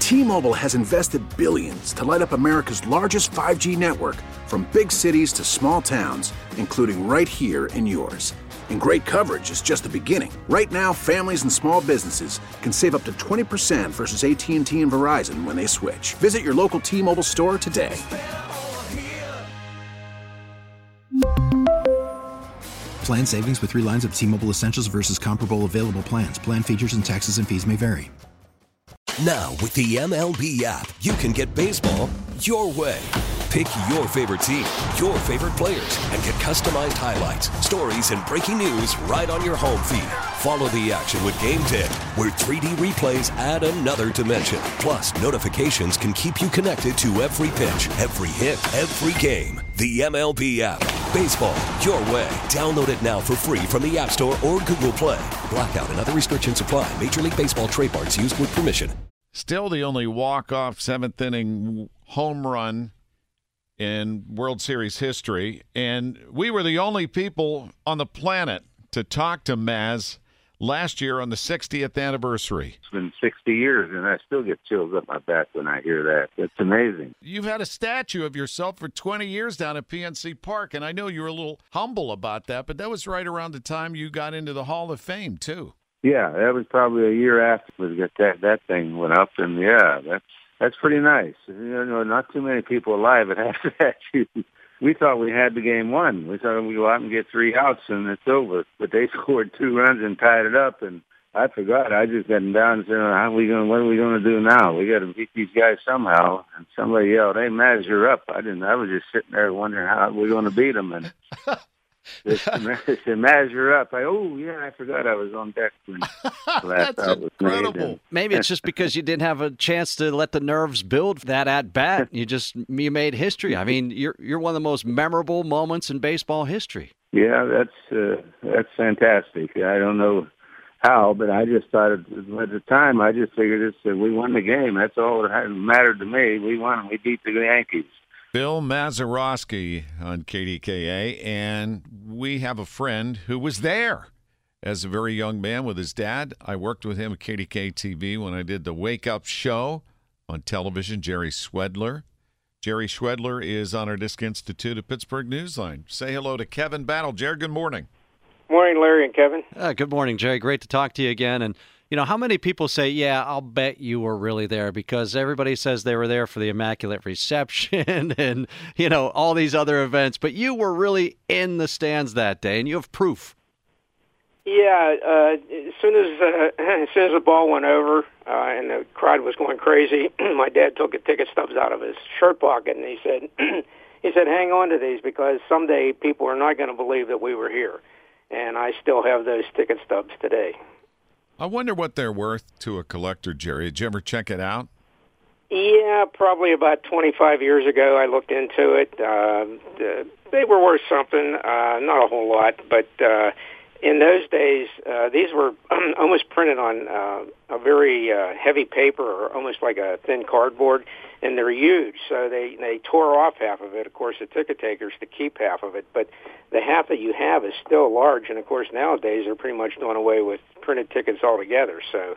T-Mobile has invested billions to light up America's largest 5G network, from big cities to small towns, including right here in yours. And great coverage is just the beginning. Right now, families and small businesses can save up to 20% versus AT&T and Verizon when they switch. Visit your local T-Mobile store today. Plan savings with 3 lines of T-Mobile Essentials versus comparable available plans. Plan features and taxes and fees may vary. Now, with the MLB app, you can get baseball your way. Pick your favorite team, your favorite players, and get customized highlights, stories, and breaking news right on your home feed. Follow the action with Game Day, where 3D replays add another dimension. Plus, notifications can keep you connected to every pitch, every hit, every game. The MLB app. Baseball your way. Download it now for free from the App Store or Google Play. Blackout and other restrictions apply. Major League Baseball trademarks used with permission. Still the only walk-off seventh-inning home run in World Series history, and we were the only people on the planet to talk to Maz last year on the 60th anniversary. It's been 60 years, and I still get chills up my back when I hear that. It's amazing. You've had a statue of yourself for 20 years down at PNC Park, and I know you were a little humble about that, but that was right around the time you got into the Hall of Fame, too. Yeah, that was probably a year after that thing went up, and yeah, that's pretty nice. You know, not too many people alive that have that. We thought we had the game won. We thought we'd go out and get 3 outs and it's over. But they scored 2 runs and tied it up, and I forgot. I just got down and said, what are we going to do now? We got to beat these guys somehow. And somebody yelled, "Hey, Maz, you're up." I was just sitting there wondering how we're going to beat them. And they said, "Maz, you're up." I forgot I was on deck when last That's out was incredible. made. Maybe it's just because you didn't have a chance to let the nerves build that at bat. You made history. I mean, you're one of the most memorable moments in baseball history. Yeah, that's fantastic. I don't know how, but I just thought at the time I just figured we won the game. That's all that mattered to me. We won. We beat the Yankees. Bill Mazeroski on KDKA, and we have a friend who was there as a very young man with his dad. I worked with him at KDK TV when I did the Wake Up Show on television, Jerry Swedler. Jerry Swedler is on our Disc Institute at Pittsburgh Newsline. Say hello to Kevin Battle. Jerry, good morning. Morning, Larry and Kevin. Good morning, Jerry. Great to talk to you again. And how many people say, yeah, I'll bet you were really there, because everybody says they were there for the Immaculate Reception and, all these other events, but you were really in the stands that day, and you have proof. Yeah, as soon as the ball went over and the crowd was going crazy, my dad took the ticket stubs out of his shirt pocket, and he said, hang on to these, because someday people are not going to believe that we were here. And I still have those ticket stubs today. I wonder what they're worth to a collector, Jerry. Did you ever check it out? Yeah, probably about 25 years ago I looked into it. They were worth something, not a whole lot, but in those days, these were almost printed on a very heavy paper, or almost like a thin cardboard, and they're huge. So they tore off half of it, of course, the ticket takers, to keep half of it. But the half that you have is still large, and of course nowadays they're pretty much doing away with printed tickets altogether. So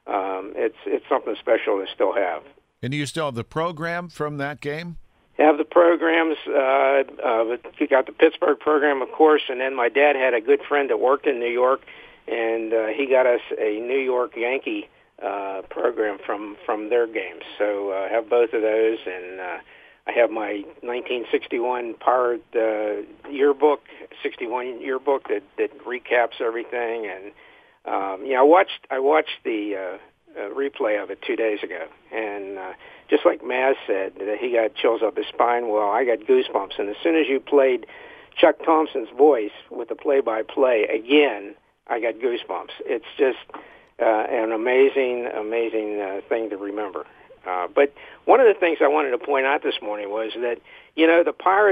it's something special to still have. And do you still have the program from that game? Have the programs. You got the Pittsburgh program, of course, and then my dad had a good friend that worked in New York, and he got us a New York Yankee program from their games. So I have both of those, and I have my 1961 Pirate yearbook, 61 yearbook that recaps everything, and I watched the replay of it 2 days ago, and just like Maz said, that he got chills up his spine. Well, I got goosebumps, and as soon as you played Chuck Thompson's voice with the play-by-play again, I got goosebumps. It's just an amazing thing to remember. But one of the things I wanted to point out this morning was that the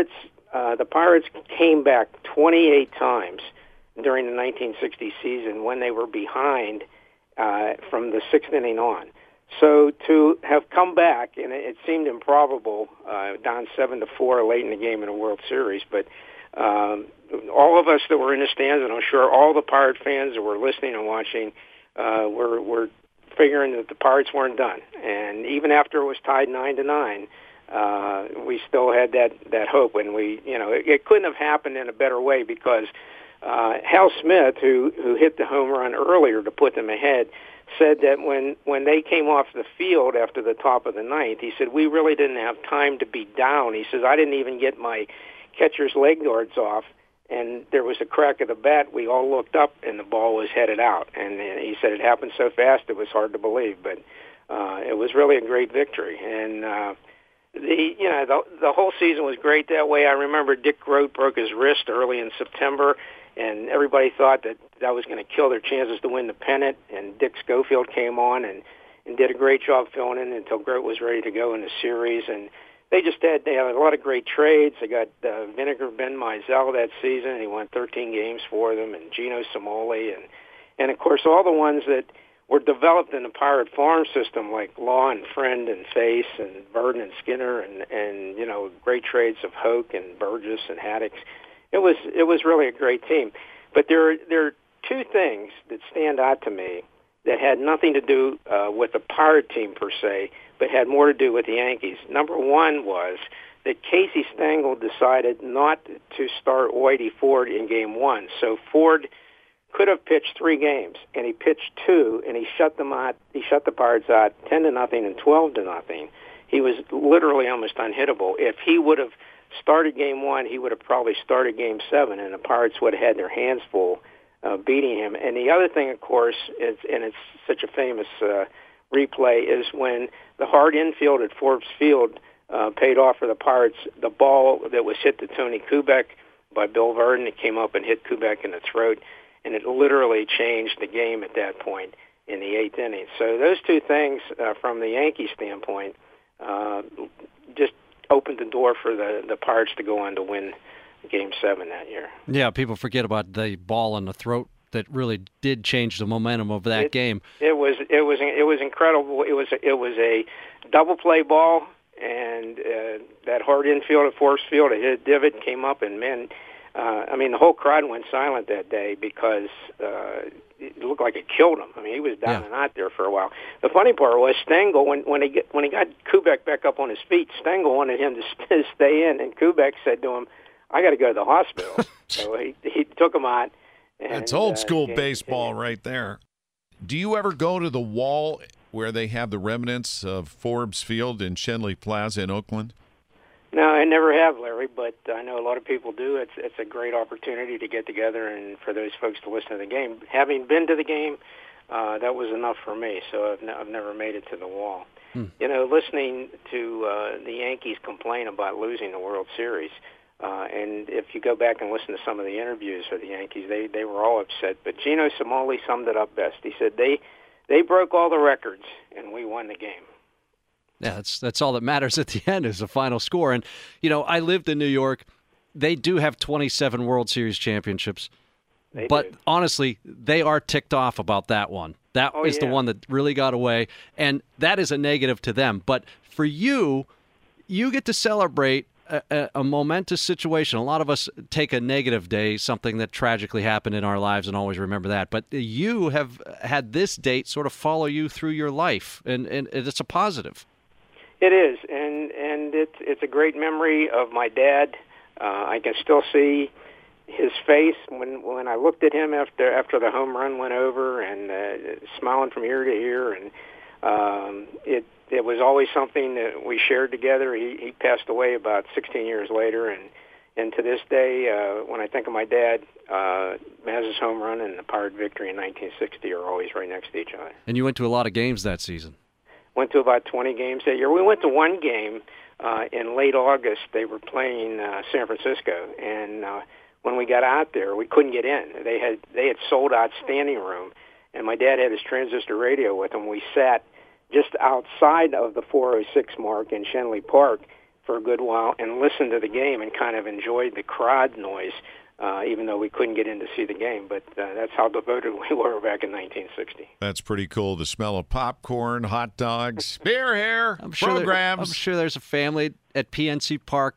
Pirates came back 28 times during the 1960 season when they were behind from the 6th inning on. So to have come back, and it seemed improbable, down 7-4 late in the game in a World Series, but all of us that were in the stands, and I'm sure all the Pirate fans that were listening and watching, were figuring that the Pirates weren't done. And even after it was tied 9-9, we still had that hope. And it couldn't have happened in a better way because Hal Smith, who hit the home run earlier to put them ahead, said that when they came off the field after the top of the ninth, he said, we really didn't have time to be down. He says, I didn't even get my catcher's leg guards off, and there was a crack of the bat. We all looked up, and the ball was headed out. And he said it happened so fast it was hard to believe, but it was really a great victory. And the whole season was great that way. I remember Dick Grote broke his wrist early in September, and everybody thought that was going to kill their chances to win the pennant. And Dick Schofield came on and did a great job filling in until Grote was ready to go in the series. And they had a lot of great trades. They got Vinegar Ben Mizell that season, and he won 13 games for them, and Gino Cimoli, and of course all the ones that were developed in the Pirate farm system, like Law and Friend and Face and Burden and Skinner, and great trades of Hoke and Burgess and Haddix. It was really a great team. But there are two things that stand out to me that had nothing to do with the Pirate team per se, but had more to do with the Yankees. Number one was that Casey Stengel decided not to start Whitey Ford in Game 1. So Ford could have pitched 3 games, and he pitched 2, and he shut them out. He shut the Pirates out 10-0 and 12-0. He was literally almost unhittable. If he would have started Game 1, he would have probably started Game 7, and the Pirates would have had their hands full beating him. And the other thing, of course, it's such a famous replay, is when the hard infield at Forbes Field paid off for the Pirates. The ball that was hit to Tony Kubek by Bill Verdon, it came up and hit Kubek in the throat, and it literally changed the game at that point in the 8th inning. So those two things, from the Yankee standpoint, just opened the door for the Pirates to go on to win Game 7 that year. Yeah, people forget about the ball in the throat that really did change the momentum of that game. It was incredible. It was a double play ball, and that hard infield at Forbes Field, it hit a divot, came up, and the whole crowd went silent that day because it looked like it killed him. I mean, he was down and out there for a while. The funny part was Stengel, when he got Kubek back up on his feet, Stengel wanted him to stay in, and Kubek said to him, I got to go to the hospital. So he took him out. That's old school baseball right there. Do you ever go to the wall where they have the remnants of Forbes Field in Schenley Plaza in Oakland? No, I never have, Larry, but I know a lot of people do. It's a great opportunity to get together and for those folks to listen to the game. Having been to the game, that was enough for me, so I've never made it to the wall. Listening to the Yankees complain about losing the World Series, and if you go back and listen to some of the interviews with the Yankees, they were all upset. But Gino Cimoli summed it up best. He said, they broke all the records, and we won the game. Yeah, that's all that matters at the end is the final score. And, I lived in New York. They do have 27 World Series championships. But honestly, they are ticked off about that one. That is the one that really got away, and that is a negative to them. But for you get to celebrate a momentous situation. A lot of us take a negative day, something that tragically happened in our lives, and always remember that. But you have had this date sort of follow you through your life, and it's a positive. It is, and it's a great memory of my dad. I can still see his face when I looked at him after the home run went over, and smiling from ear to ear, and it was always something that we shared together. He passed away about 16 years later, and to this day, when I think of my dad, Maz's home run and the Pirate victory in 1960 are always right next to each other. And you went to a lot of games that season. Went to about 20 games that year. We went to one game in late August. They were playing San Francisco, and when we got out there, we couldn't get in. They had sold out standing room, and my dad had his transistor radio with him. We sat just outside of the 406 mark in Schenley Park for a good while and listened to the game and kind of enjoyed the crowd noise, even though we couldn't get in to see the game. But that's how devoted we were back in 1960. That's pretty cool. The smell of popcorn, hot dogs, beer here, programs. I'm sure there's a family at PNC Park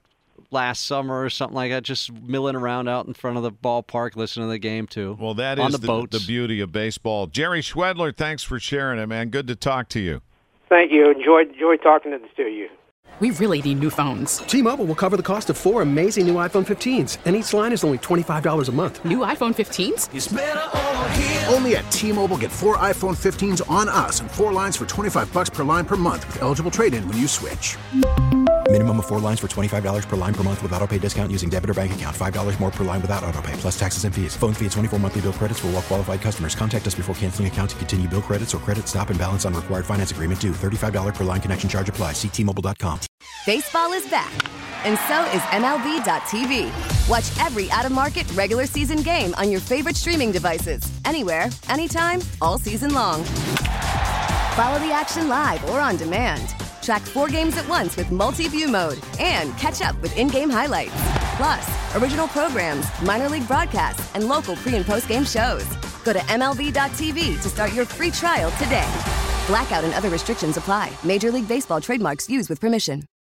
last summer or something like that, just milling around out in front of the ballpark, listening to the game too. Well, that on is the the beauty of baseball. Jerry Schwedler, thanks for sharing it, man. Good to talk to you. Thank you. Enjoy talking to you. We really need new phones. T-Mobile will cover the cost of 4 amazing new iPhone 15s, and each line is only $25 a month. New iPhone 15s? It's better over here. Only at T-Mobile, get 4 iPhone 15s on us and 4 lines for $25 per line per month with eligible trade-in when you switch. Minimum of 4 lines for $25 per line per month with autopay discount using debit or bank account. $5 more per line without autopay, plus taxes and fees. Phone fee at 24 monthly bill credits for well-qualified customers. Contact us before canceling account to continue bill credits or credit stop and balance on required finance agreement due. $35 per line connection charge applies. See T-Mobile.com. Baseball is back, and so is MLB.tv. Watch every out-of-market, regular season game on your favorite streaming devices. Anywhere, anytime, all season long. Follow the action live or on demand. Track 4 games at once with multi-view mode and catch up with in-game highlights. Plus, original programs, minor league broadcasts, and local pre- and post-game shows. Go to MLB.tv to start your free trial today. Blackout and other restrictions apply. Major League Baseball trademarks used with permission.